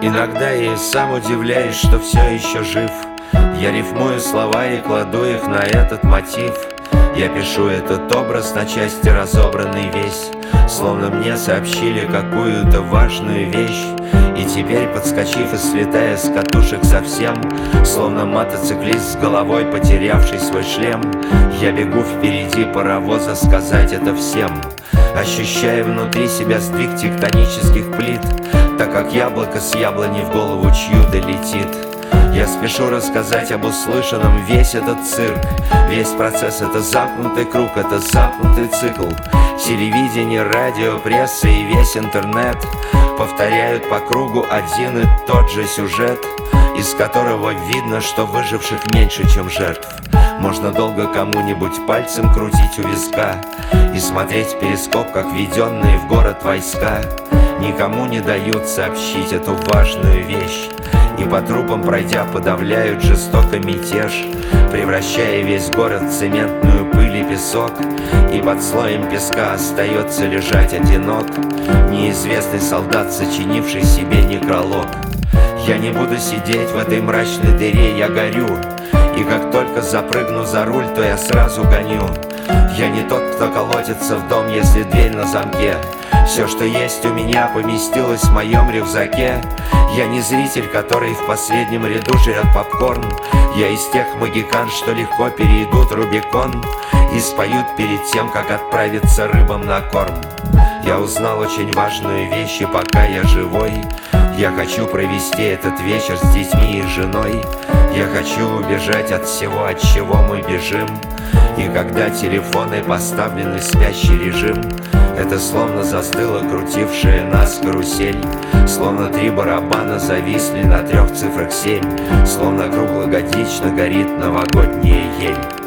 Иногда я и сам удивляюсь, что все еще жив. Я рифмую слова и кладу их на этот мотив. Я пишу этот образ на части, разобранный весь, словно мне сообщили какую-то важную вещь. И теперь, подскочив и слетая с катушек совсем, словно мотоциклист с головой, потерявший свой шлем, я бегу впереди паровоза сказать это всем, ощущая внутри себя сдвиг тектонических плит, так как яблоко с яблони в голову чью-то летит. Я спешу рассказать об услышанном весь этот цирк. Весь процесс — это замкнутый круг, это замкнутый цикл. Телевидение, радио, пресса и весь интернет повторяют по кругу один и тот же сюжет, из которого видно, что выживших меньше, чем жертв. Можно долго кому-нибудь пальцем крутить у виска и смотреть в перископ, как введенные в город войска никому не дают сообщить эту важную вещь. И по трупам пройдя подавляют жестоко мятеж, превращая весь город в цементную пыль и песок. И под слоем песка остается лежать одинок неизвестный солдат, сочинивший себе некролог. Я не буду сидеть в этой мрачной дыре, я горю. И как только запрыгну за руль, то я сразу гоню. Я не тот, кто колотится в дом, если дверь на замке. Все, что есть у меня, поместилось в моем рюкзаке. Я не зритель, который в последнем ряду жрет попкорн. Я из тех магикан, что легко перейдут Рубикон и споют перед тем, как отправиться рыбам на корм. Я узнал очень важную вещь, и пока я живой, я хочу провести этот вечер с детьми и женой. Я хочу убежать от всего, от чего мы бежим. И когда телефоны поставлены в спящий режим, это словно застыла крутившая нас карусель, словно 3 барабана зависли на 3 цифрах 7, словно круглогодично горит новогодняя ель.